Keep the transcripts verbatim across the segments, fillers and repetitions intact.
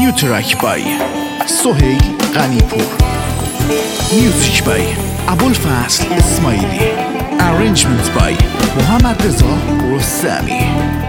New track by سهیل غنی‌پور. Music by ابوالفضل اسماعیلی. Arrangement by محمد رضا رستمی.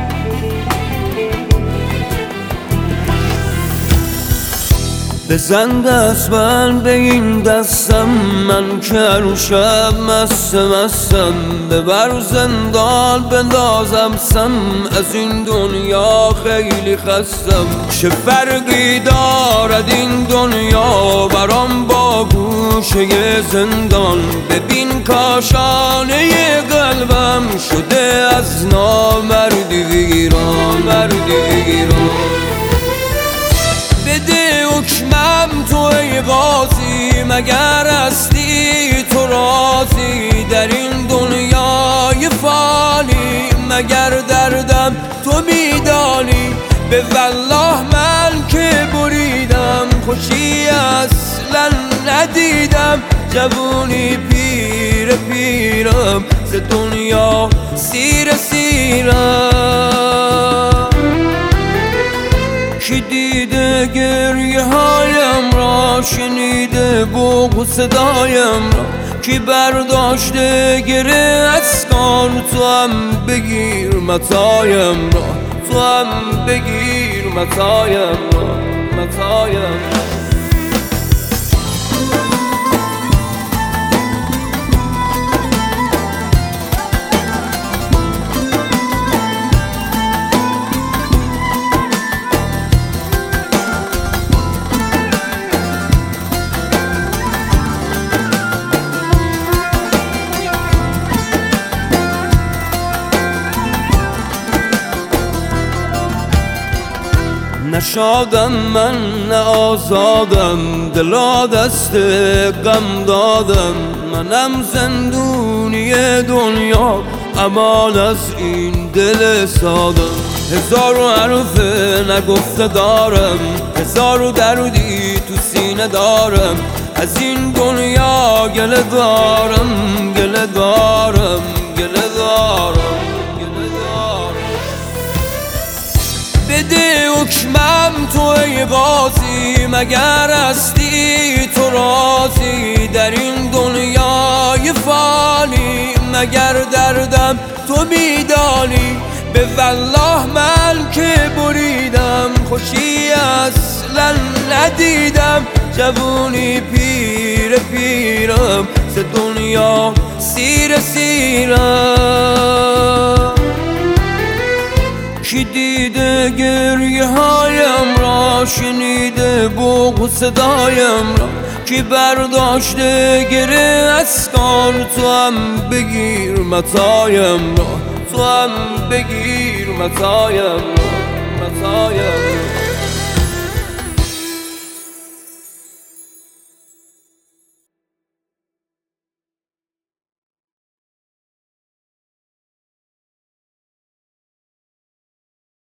بزن دست من به این دستم، من که رو شب مست مستم. ببر زندان بندازم سم، از این دنیا خیلی خستم. چه فرقی دارد این دنیا برام با گوشه زندان؟ ببین کاشانه قلبم شده از نامردی ویران، مردی ویران. بده حکمم تو ای قاضی، مگر هستی تو راضی در این دنیای فانی؟ مگر دردم تو میدانی؟ به والله من که بریدم، خوشی اصلا ندیدم. جوونی پیر پیرم، ز دنیا سیر سیرم. کی دیده گریه هایم را، شنیده بوق صدایم را؟ کی برداشته گره از کار؟ تو هم بگیر متایم را، تو هم بگیر متایم را، متایم را. نشادم من نه آزادم، دلا دست غم دادم. منم زندونی دنیا، امان از این دل سادم. هزار و حرف نگفته دارم، هزار و دردی تو سینه دارم. از این دنیا گله دارم، گله دارم، گله دارم. بده حکمم تو ای قاضی، مگر هستی تو راضی در این دنیای فانی؟ مگر دردم تو میدانی؟ به والله من که بریدم، خوشی اصلا ندیدم. جوونی پیر پیرم، ز دنیا سیر سیرم. کی دیده گریه هایم را، شنیده بوق صدایم را؟ کی برداشته گره از کار؟ تو هم بگیر متایم را، تو هم بگیر متایم را، متایم را.